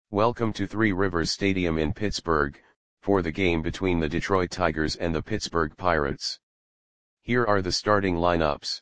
Welcome to Three Rivers Stadium in Pittsburgh, for the game between the Detroit Tigers and the Pittsburgh Pirates. Here are the starting lineups.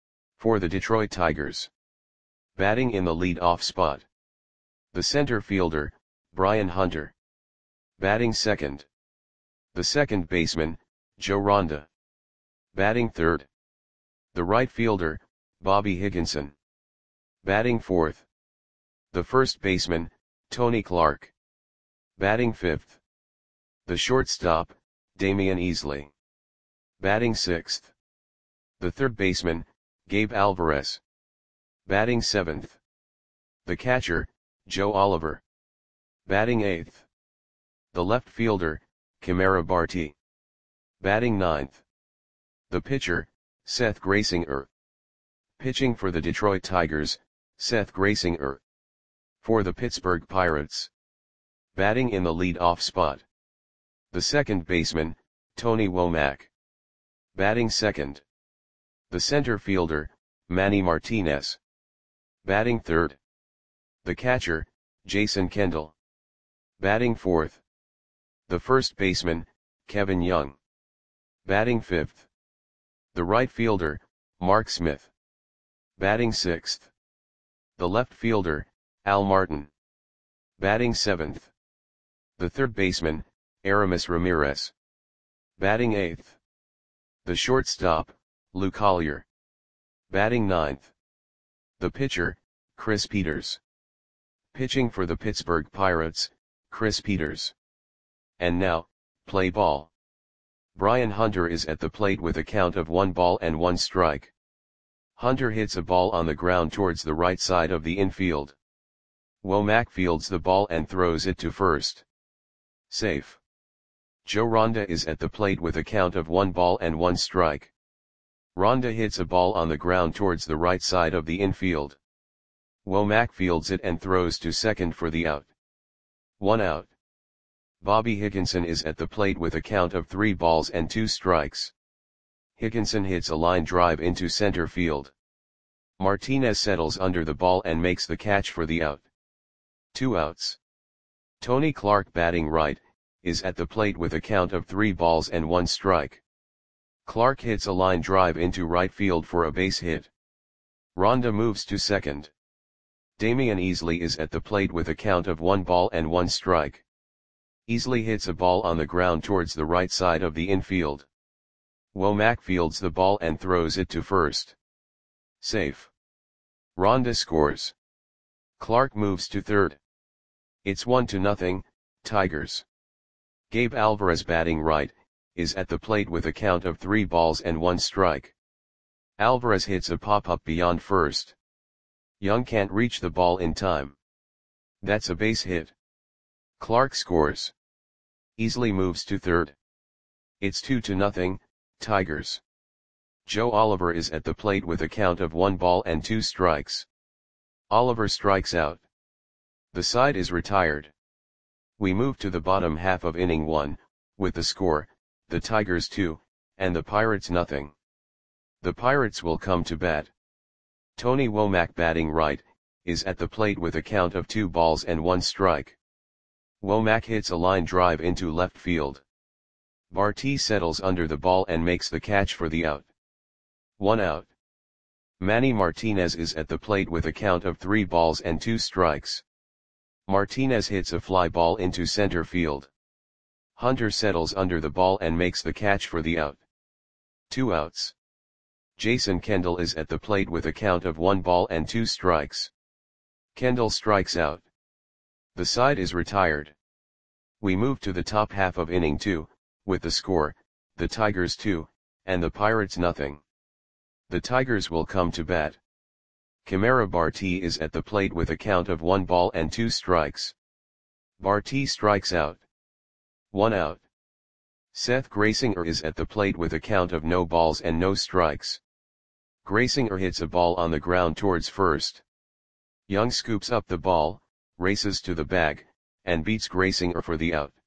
For the Detroit Tigers. Batting in the lead-off spot. The center fielder, Brian Hunter. Batting second. The second baseman, Joe Ronda. Batting third. The right fielder, Bobby Higginson. Batting fourth. The first baseman, Tony Clark. Batting fifth. The shortstop, Damian Easley. Batting sixth. The third baseman, Gabe Alvarez. Batting seventh. The catcher, Joe Oliver. Batting eighth. The left fielder, Kamara Barti. Batting ninth. The pitcher, Seth Graysinger. Pitching for the Detroit Tigers, Seth Graysinger. For the Pittsburgh Pirates. Batting in the lead-off spot. The second baseman, Tony Womack. Batting second. The center fielder, Manny Martinez. Batting third. The catcher, Jason Kendall. Batting fourth. The first baseman, Kevin Young. Batting fifth. The right fielder, Mark Smith. Batting sixth. The left fielder, Al Martin. Batting seventh. The third baseman, Aramis Ramirez. Batting eighth. The shortstop, Lou Collier. Batting ninth. The pitcher, Chris Peters. Pitching for the Pittsburgh Pirates, Chris Peters. And now, play ball. Brian Hunter is at the plate with a count of 1-1 strike. Hunter hits a ball on the ground towards the right side of the infield. Womack fields the ball and throws it to first. Safe. Joe Ronda is at the plate with a count of 1-1 strike. Ronda hits a ball on the ground towards the right side of the infield. Womack fields it and throws to second for the out. 1 out. Bobby Higginson is at the plate with a count of 3-2 strikes. Higginson hits a line drive into center field. Martinez settles under the ball and makes the catch for the out. 2 outs. Tony Clark, batting right, is at the plate with a count of 3-1 strike. Clark hits a line drive into right field for a base hit. Ronda moves to second. Damian Easley is at the plate with a count of 1-1 strike. Easley hits a ball on the ground towards the right side of the infield. Womack fields the ball and throws it to first. Safe. Ronda scores. Clark moves to third. It's 1-0, Tigers. Gabe Alvarez, batting right, is at the plate with a count of 3-1 strike. Alvarez hits a pop-up beyond first. Young can't reach the ball in time. That's a base hit. Clark scores. Easley moves to third. It's 2-0, Tigers. Joe Oliver is at the plate with a count of 1-2 strikes. Oliver strikes out. The side is retired. We move to the bottom half of inning 1, with the score, the Tigers 2, and the Pirates nothing. The Pirates will come to bat. Tony Womack, batting right, is at the plate with a count of 2-1 strike. Womack hits a line drive into left field. Barti settles under the ball and makes the catch for the out. 1 out. Manny Martinez is at the plate with a count of 3-2 strikes. Martinez hits a fly ball into center field. Hunter settles under the ball and makes the catch for the out. 2 outs. Jason Kendall is at the plate with a count of 1-2 strikes. Kendall strikes out. The side is retired. We move to the top half of inning 2, with the score, the Tigers 2, and the Pirates nothing. The Tigers will come to bat. Kamara Barti is at the plate with a count of 1-2 strikes. Barti strikes out. 1 out. Seth Graysinger is at the plate with a count of no balls and no strikes. Graysinger hits a ball on the ground towards first. Young scoops up the ball, races to the bag, and beats Graysinger for the out.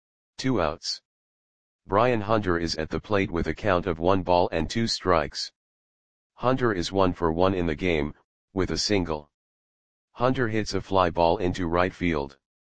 2 outs. Brian Hunter is at the plate with a count of 1-2 strikes. Hunter is 1 for 1 in the game, with a single. Hunter hits a fly ball into right field.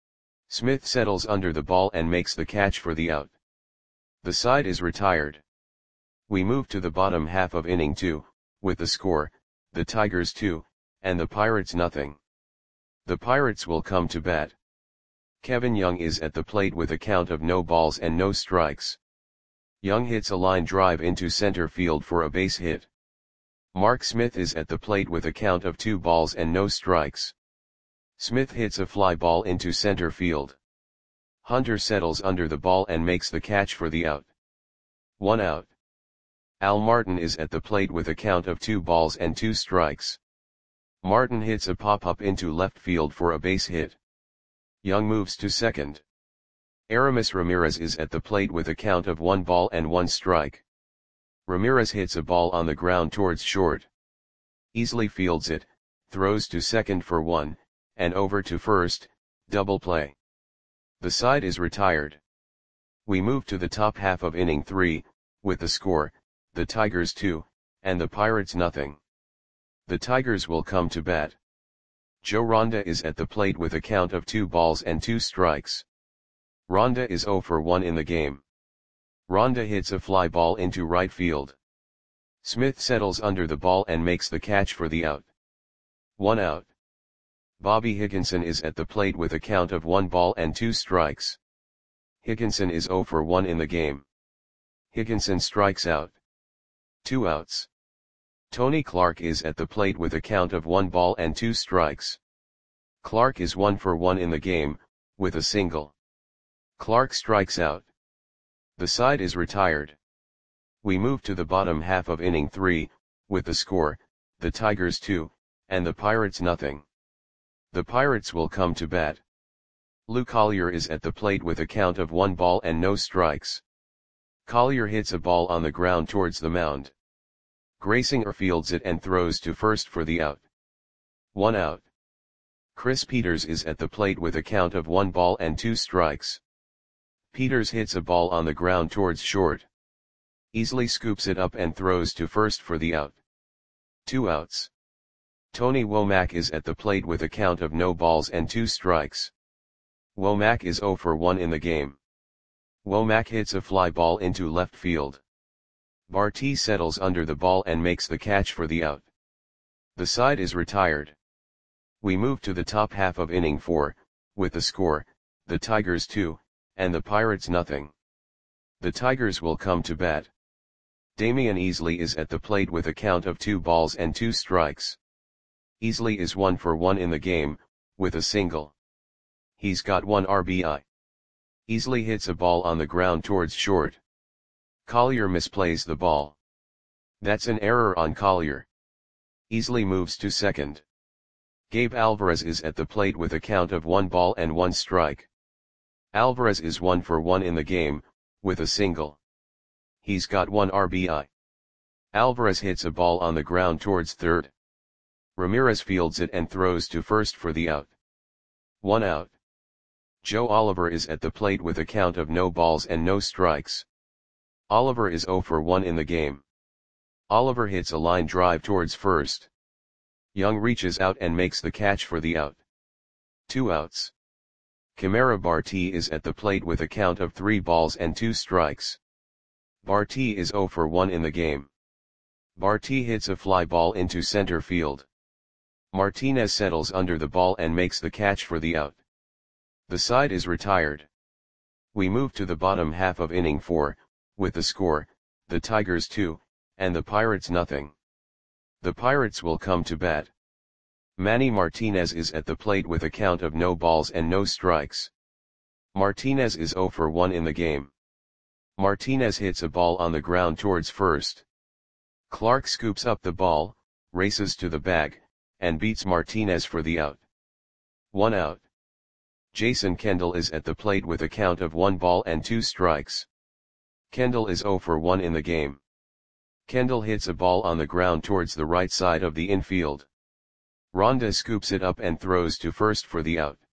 Smith settles under the ball and makes the catch for the out. The side is retired. We move to the bottom half of inning 2, with the score, the Tigers 2, and the Pirates nothing. The Pirates will come to bat. Kevin Young is at the plate with a count of no balls and no strikes. Young hits a line drive into center field for a base hit. Mark Smith is at the plate with a count of 2 balls and no strikes. Smith hits a fly ball into center field. Hunter settles under the ball and makes the catch for the out. 1 out. Al Martin is at the plate with a count of 2 balls and 2 strikes. Martin hits a pop-up into left field for a base hit. Young moves to second. Aramis Ramirez is at the plate with a count of 1 ball and 1 strike. Ramirez hits a ball on the ground towards short. Easily fields it, throws to second for 1, and over to first, double play. The side is retired. We move to the top half of inning 3, with the score, the Tigers 2, and the Pirates nothing. The Tigers will come to bat. Joe Ronda is at the plate with a count of 2 balls and 2 strikes. Ronda is 0 for 1 in the game. Ronda hits a fly ball into right field. Smith settles under the ball and makes the catch for the out. 1 out. Bobby Higginson is at the plate with a count of 1 ball and 2 strikes. Higginson is 0 for 1 in the game. Higginson strikes out. 2 outs. Tony Clark is at the plate with a count of 1 ball and 2 strikes. Clark is 1 for 1 in the game, with a single. Clark strikes out. The side is retired. We move to the bottom half of inning 3, with the score, the Tigers 2, and the Pirates nothing. The Pirates will come to bat. Lou Collier is at the plate with a count of 1 ball and no strikes. Collier hits a ball on the ground towards the mound. Graysinger fields it and throws to first for the out. 1 out. Chris Peters is at the plate with a count of 1 ball and 2 strikes. Peters hits a ball on the ground towards short. Easily scoops it up and throws to first for the out. 2 outs. Tony Womack is at the plate with a count of no balls and 2 strikes. Womack is 0 for 1 in the game. Womack hits a fly ball into left field. Barty settles under the ball and makes the catch for the out. The side is retired. We move to the top half of inning 4, with the score, the Tigers 2, and the Pirates nothing. The Tigers will come to bat. Damian Easley is at the plate with a count of 2 balls and 2 strikes. Easley is 1 for 1 in the game, with a single. He's got 1 RBI. Easley hits a ball on the ground towards short. Collier misplays the ball. That's an error on Collier. Easley moves to second. Gabe Alvarez is at the plate with a count of 1 ball and 1 strike. Alvarez is 1 for 1 in the game, with a single. He's got 1 RBI. Alvarez hits a ball on the ground towards third. Ramirez fields it and throws to first for the out. 1 out. Joe Oliver is at the plate with a count of no balls and no strikes. Oliver is 0 for 1 in the game. Oliver hits a line drive towards first. Young reaches out and makes the catch for the out. 2 outs. Kamara Barty is at the plate with a count of 3 balls and 2 strikes. Barty is 0 for 1 in the game. Barty hits a fly ball into center field. Martinez settles under the ball and makes the catch for the out. The side is retired. We move to the bottom half of inning 4, with the score, the Tigers 2, and the Pirates nothing. The Pirates will come to bat. Manny Martinez is at the plate with a count of no balls and no strikes. Martinez is 0 for 1 in the game. Martinez hits a ball on the ground towards first. Clark scoops up the ball, races to the bag, and beats Martinez for the out. 1 out. Jason Kendall is at the plate with a count of 1 ball and 2 strikes. Kendall is 0 for 1 in the game. Kendall hits a ball on the ground towards the right side of the infield. Ronda scoops it up and throws to first for the out.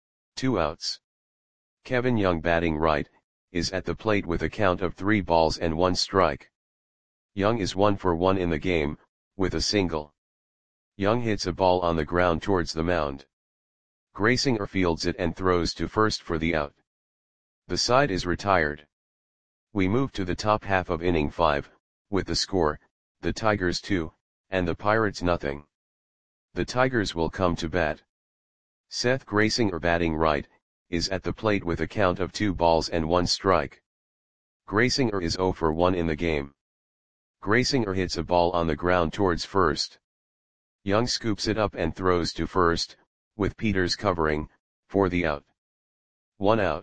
2 outs. Kevin Young, batting right, is at the plate with a count of 3 balls and 1 strike. Young is 1 for 1 in the game, with a single. Young hits a ball on the ground towards the mound. Graysinger fields it and throws to first for the out. The side is retired. We move to the top half of inning 5, with the score, the Tigers 2, and the Pirates nothing. The Tigers will come to bat. Seth Graysinger, batting right, is at the plate with a count of 2 balls and 1 strike. Graysinger is 0 for 1 in the game. Graysinger hits a ball on the ground towards first. Young scoops it up and throws to first, with Peters covering, for the out. 1 out.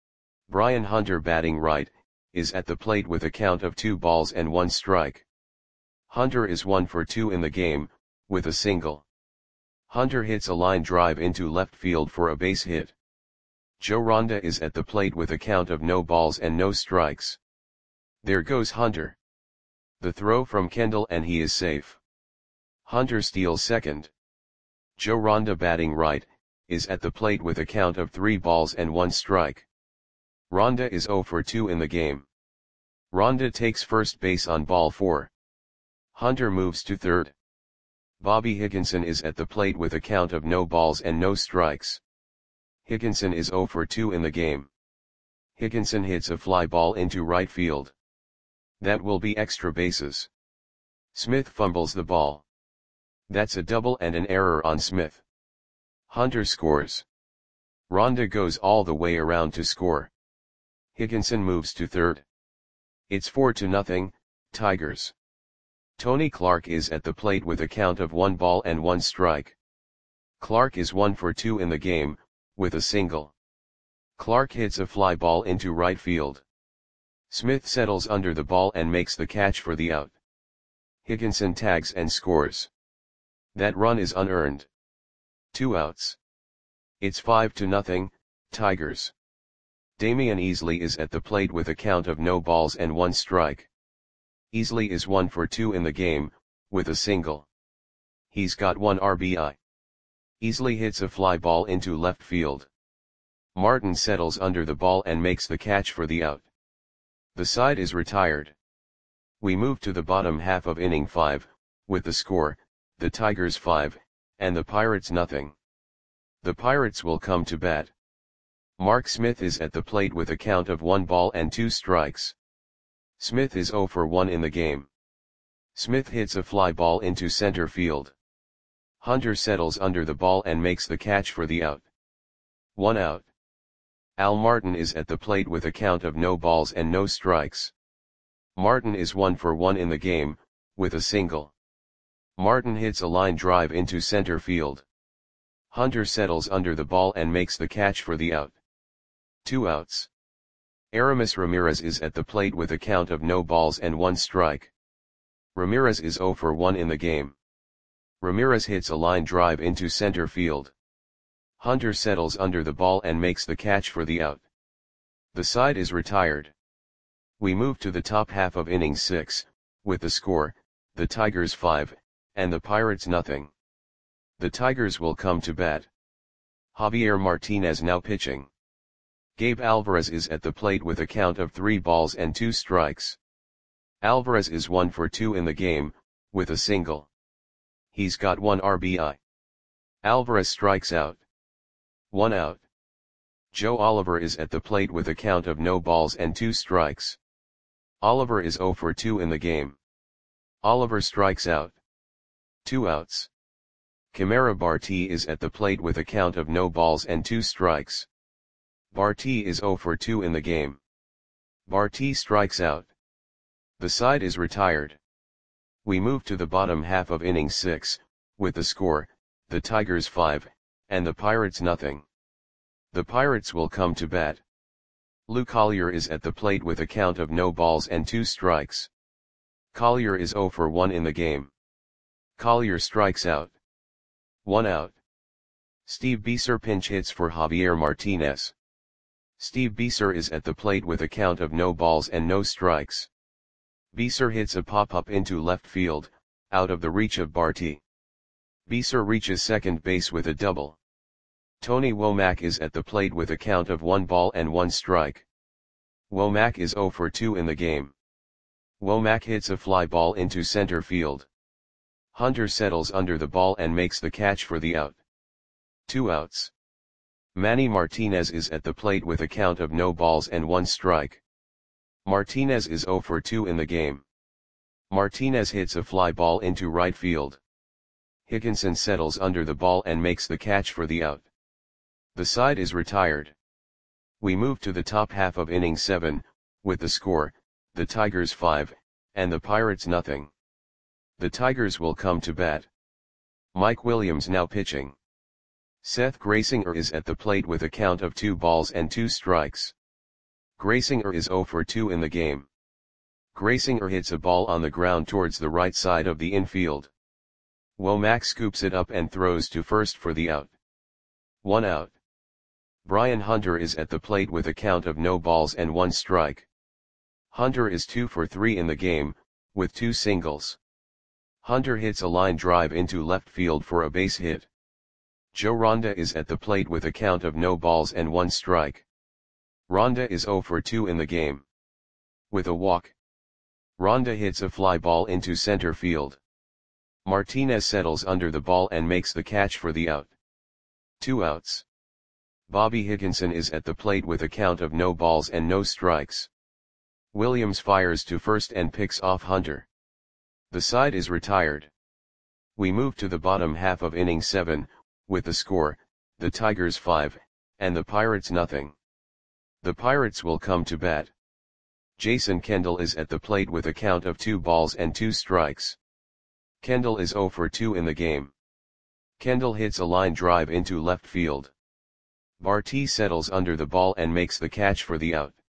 Brian Hunter, batting right, is at the plate with a count of 2 balls and 1 strike. Hunter is 1 for 2 in the game, with a single. Hunter hits a line drive into left field for a base hit. Joe Ronda is at the plate with a count of no balls and no strikes. There goes Hunter. The throw from Kendall and he is safe. Hunter steals second. Joe Ronda, batting right, is at the plate with a count of 3 balls and 1 strike. Ronda is 0 for 2 in the game. Ronda takes first base on ball 4. Hunter moves to third. Bobby Higginson is at the plate with a count of no balls and no strikes. Higginson is 0 for 2 in the game. Higginson hits a fly ball into right field. That will be extra bases. Smith fumbles the ball. That's a double and an error on Smith. Hunter scores. Ronda goes all the way around to score. Higginson moves to third. It's 4-0, Tigers. Tony Clark is at the plate with a count of 1 ball and 1 strike. Clark is 1 for 2 in the game, with a single. Clark hits a fly ball into right field. Smith settles under the ball and makes the catch for the out. Higginson tags and scores. That run is unearned. 2 outs. It's 5-0, Tigers. Damian Easley is at the plate with a count of no balls and 1 strike. Easley is 1 for 2 in the game, with a single. He's got 1 RBI. Easley hits a fly ball into left field. Martin settles under the ball and makes the catch for the out. The side is retired. We move to the bottom half of inning 5, with the score, the Tigers 5, and the Pirates nothing. The Pirates will come to bat. Mark Smith is at the plate with a count of 1 ball and 2 strikes. Smith is 0 for 1 in the game. Smith hits a fly ball into center field. Hunter settles under the ball and makes the catch for the out. 1 out. Al Martin is at the plate with a count of no balls and no strikes. Martin is 1 for 1 in the game, with a single. Martin hits a line drive into center field. Hunter settles under the ball and makes the catch for the out. 2 outs. Aramis Ramirez is at the plate with a count of no balls and 1 strike. Ramirez is 0 for 1 in the game. Ramirez hits a line drive into center field. Hunter settles under the ball and makes the catch for the out. The side is retired. We move to the top half of inning 6, with the score, the Tigers 5, and the Pirates nothing. The Tigers will come to bat. Javier Martinez now pitching. Gabe Alvarez is at the plate with a count of 3 balls and 2 strikes. Alvarez is 1 for 2 in the game, with a single. He's got 1 RBI. Alvarez strikes out. 1 out. Joe Oliver is at the plate with a count of no balls and 2 strikes. Oliver is 0 for 2 in the game. Oliver strikes out. 2 outs. Kamara Barti is at the plate with a count of no balls and 2 strikes. Barti is 0 for 2 in the game. Barti strikes out. The side is retired. We move to the bottom half of inning 6, with the score, the Tigers 5, and the Pirates nothing. The Pirates will come to bat. Lou Collier is at the plate with a count of no balls and 2 strikes. Collier is 0 for 1 in the game. Collier strikes out. 1 out. Steve Beeser pinch hits for Javier Martinez. Steve Beeser is at the plate with a count of no balls and no strikes. Beeser hits a pop-up into left field, out of the reach of Barti. Beeser reaches second base with a double. Tony Womack is at the plate with a count of 1 ball and 1 strike. Womack is 0 for 2 in the game. Womack hits a fly ball into center field. Hunter settles under the ball and makes the catch for the out. 2 outs. Manny Martinez is at the plate with a count of no balls and 1 strike. Martinez is 0 for 2 in the game. Martinez hits a fly ball into right field. Higginson settles under the ball and makes the catch for the out. The side is retired. We move to the top half of inning 7, with the score, the Tigers 5, and the Pirates nothing. The Tigers will come to bat. Mike Williams now pitching. Seth Graysinger is at the plate with a count of 2 balls and 2 strikes. Graysinger is 0 for 2 in the game. Graysinger hits a ball on the ground towards the right side of the infield. Womack scoops it up and throws to first for the out. 1 out. Brian Hunter is at the plate with a count of no balls and 1 strike. Hunter is 2 for 3 in the game, with 2 singles. Hunter hits a line drive into left field for a base hit. Joe Ronda is at the plate with a count of no balls and 1 strike. Ronda is 0 for 2 in the game. With a walk. Ronda hits a fly ball into center field. Martinez settles under the ball and makes the catch for the out. 2 outs. Bobby Higginson is at the plate with a count of no balls and no strikes. Williams fires to first and picks off Hunter. The side is retired. We move to the bottom half of inning 7, with the score, the Tigers 5, and the Pirates nothing. The Pirates will come to bat. Jason Kendall is at the plate with a count of 2 balls and 2 strikes. Kendall is 0 for 2 in the game. Kendall hits a line drive into left field. Barty settles under the ball and makes the catch for the out.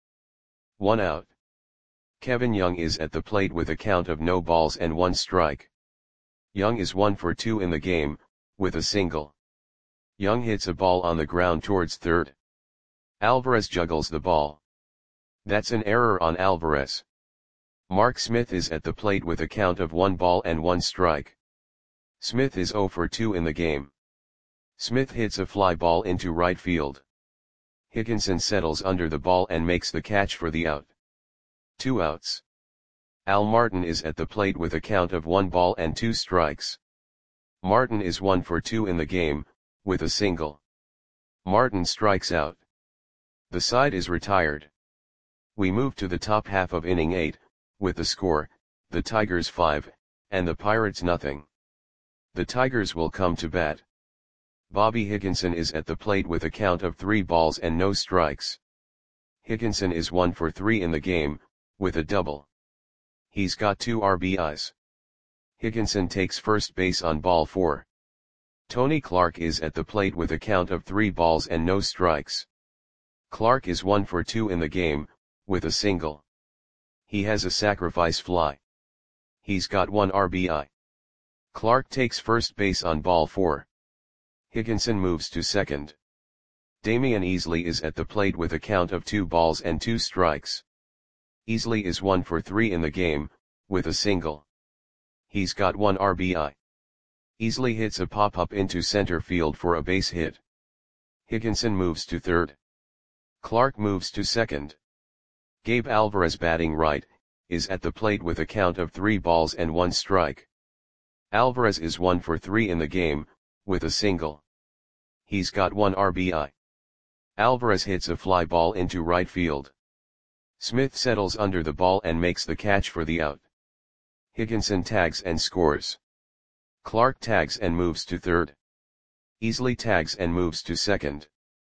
1 out. Kevin Young is at the plate with a count of no balls and 1 strike. Young is 1 for 2 in the game, with a single. Young hits a ball on the ground towards third. Alvarez juggles the ball. That's an error on Alvarez. Mark Smith is at the plate with a count of 1 ball and 1 strike. Smith is 0 for 2 in the game. Smith hits a fly ball into right field. Higginson settles under the ball and makes the catch for the out. 2 outs. Al Martin is at the plate with a count of 1 ball and 2 strikes. Martin is 1 for 2 in the game, with a single. Martin strikes out. The side is retired. We move to the top half of inning 8, with the score, the Tigers 5, and the Pirates nothing. The Tigers will come to bat. Bobby Higginson is at the plate with a count of 3 balls and no strikes. Higginson is 1 for 3 in the game, with a double. He's got 2 RBIs. Higginson takes first base on ball 4. Tony Clark is at the plate with a count of 3 balls and no strikes. Clark is 1 for 2 in the game, with a single. He has a sacrifice fly. He's got 1 RBI. Clark takes first base on ball 4. Higginson moves to second. Damian Easley is at the plate with a count of 2 balls and 2 strikes. Easley is 1 for 3 in the game, with a single. He's got 1 RBI. Easley hits a pop-up into center field for a base hit. Higginson moves to third. Clark moves to second. Gabe Alvarez, batting right, is at the plate with a count of 3 balls and 1 strike. Alvarez is 1 for 3 in the game, with a single. He's got 1 RBI. Alvarez hits a fly ball into right field. Smith settles under the ball and makes the catch for the out. Higginson tags and scores. Clark tags and moves to third. Easley tags and moves to second.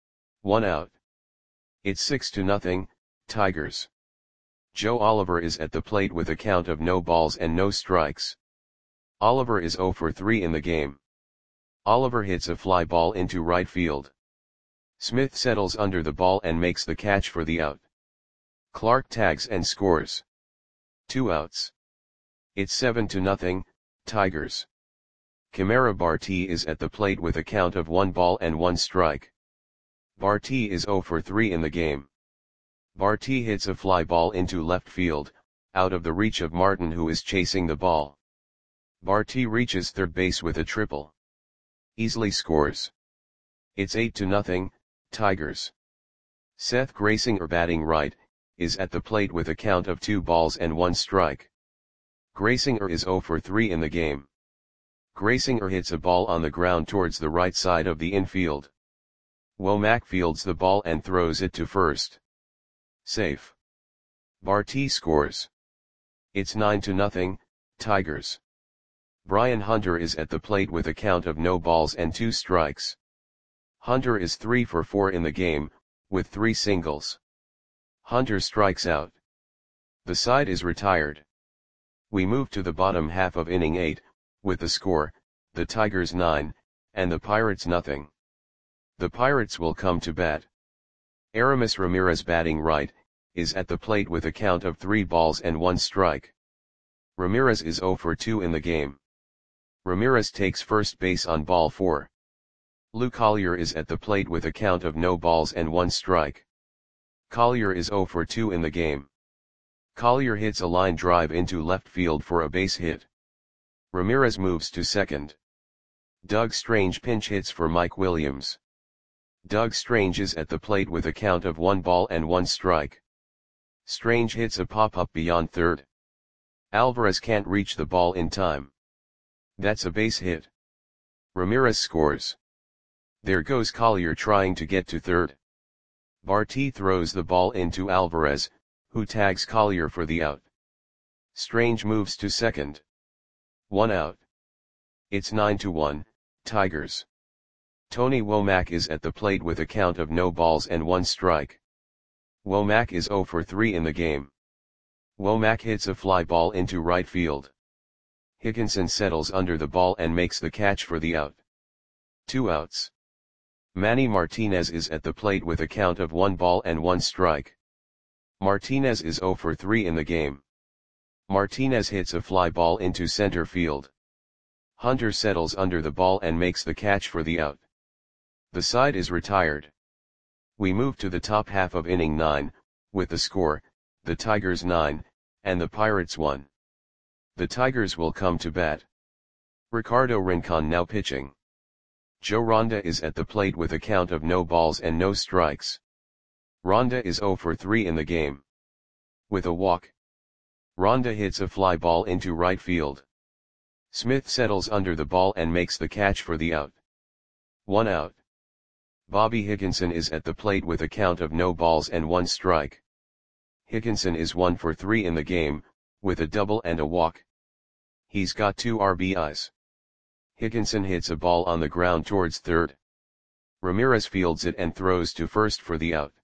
1 out. It's 6-0, Tigers. Joe Oliver is at the plate with a count of no balls and no strikes. Oliver is 0 for 3 in the game. Oliver hits a fly ball into right field. Smith settles under the ball and makes the catch for the out. Clark tags and scores. 2 outs. It's 7-0, Tigers. Kamara Barty is at the plate with a count of 1 ball and 1 strike. Barty is 0 for 3 in the game. Barty hits a fly ball into left field, out of the reach of Martin, who is chasing the ball. Barty reaches third base with a triple. Easley scores. It's 8-0, Tigers. Seth Graysinger, batting right, is at the plate with a count of 2 balls and 1 strike. Graysinger is 0 for 3 in the game. Graysinger hits a ball on the ground towards the right side of the infield. Womack fields the ball and throws it to first. Safe. Barty scores. It's 9-0, Tigers. Brian Hunter is at the plate with a count of no balls and 2 strikes. Hunter is 3 for 4 in the game, with 3 singles. Hunter strikes out. The side is retired. We move to the bottom half of inning 8, with the score, the Tigers 9, and the Pirates nothing. The Pirates will come to bat. Aramis Ramirez batting right, is at the plate with a count of 3 balls and 1 strike. Ramirez is 0 for 2 in the game. Ramirez takes first base on ball 4. Lou Collier is at the plate with a count of no balls and 1 strike. Collier is 0 for 2 in the game. Collier hits a line drive into left field for a base hit. Ramirez moves to second. Doug Strange pinch hits for Mike Williams. Doug Strange is at the plate with a count of 1 ball and 1 strike. Strange hits a pop-up beyond third. Alvarez can't reach the ball in time. That's a base hit. Ramirez scores. There goes Collier trying to get to third. Barty throws the ball into Alvarez, who tags Collier for the out. Strange moves to second. 1 out. It's 9-1, Tigers. Tony Womack is at the plate with a count of no balls and 1 strike. Womack is 0 for 3 in the game. Womack hits a fly ball into right field. Higginson settles under the ball and makes the catch for the out. 2 outs. Manny Martinez is at the plate with a count of 1 ball and 1 strike. Martinez is 0 for 3 in the game. Martinez hits a fly ball into center field. Hunter settles under the ball and makes the catch for the out. The side is retired. We move to the top half of inning 9, with the score, the Tigers 9, and the Pirates 1. The Tigers will come to bat. Ricardo Rincon now pitching. Joe Ronda is at the plate with a count of no balls and no strikes. Ronda is 0 for 3 in the game. With a walk. Ronda hits a fly ball into right field. Smith settles under the ball and makes the catch for the out. 1 out. Bobby Higginson is at the plate with a count of no balls and 1 strike. Higginson is 1 for 3 in the game, with a double and a walk. He's got 2 RBIs. Higginson hits a ball on the ground towards third. Ramirez fields it and throws to first for the out.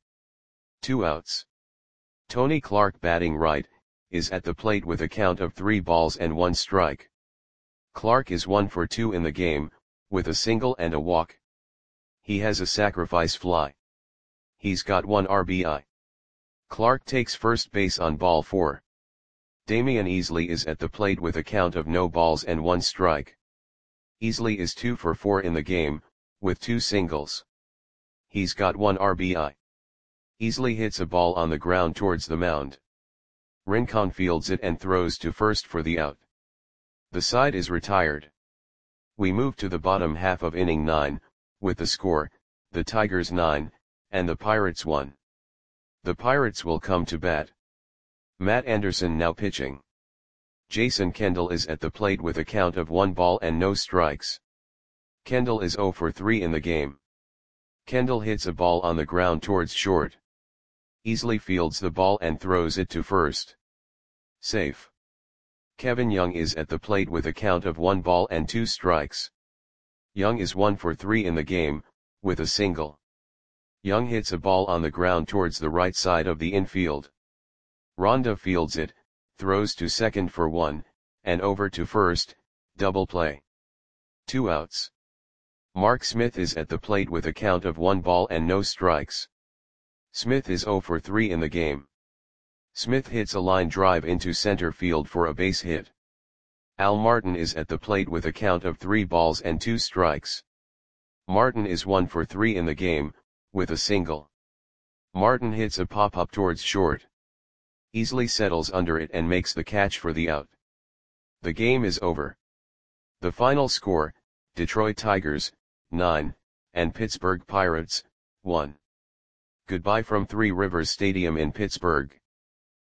2 outs. Tony Clark batting right, is at the plate with a count of 3 balls and 1 strike. Clark is 1 for 2 in the game, with a single and a walk. He has a sacrifice fly. He's got 1 RBI. Clark takes first base on ball 4. Damian Easley is at the plate with a count of no balls and 1 strike. Easley is 2 for 4 in the game, with 2 singles. He's got 1 RBI. Easley hits a ball on the ground towards the mound. Rincon fields it and throws to first for the out. The side is retired. We move to the bottom half of inning 9, with the score, the Tigers 9, and the Pirates 1. The Pirates will come to bat. Matt Anderson now pitching. Jason Kendall is at the plate with a count of 1 ball and no strikes. Kendall is 0 for 3 in the game. Kendall hits a ball on the ground towards short. Easley fields the ball and throws it to first. Safe. Kevin Young is at the plate with a count of 1 ball and 2 strikes. Young is 1 for 3 in the game, with a single. Young hits a ball on the ground towards the right side of the infield. Ronda fields it, throws to second for 1, and over to first, double play. 2 outs. Mark Smith is at the plate with a count of 1 ball and no strikes. Smith is 0 for 3 in the game. Smith hits a line drive into center field for a base hit. Al Martin is at the plate with a count of 3 balls and 2 strikes. Martin is 1 for 3 in the game, with a single. Martin hits a pop-up towards short. Easley settles under it and makes the catch for the out. The game is over. The final score, Detroit Tigers, 9, and Pittsburgh Pirates, 1. Goodbye from Three Rivers Stadium in Pittsburgh.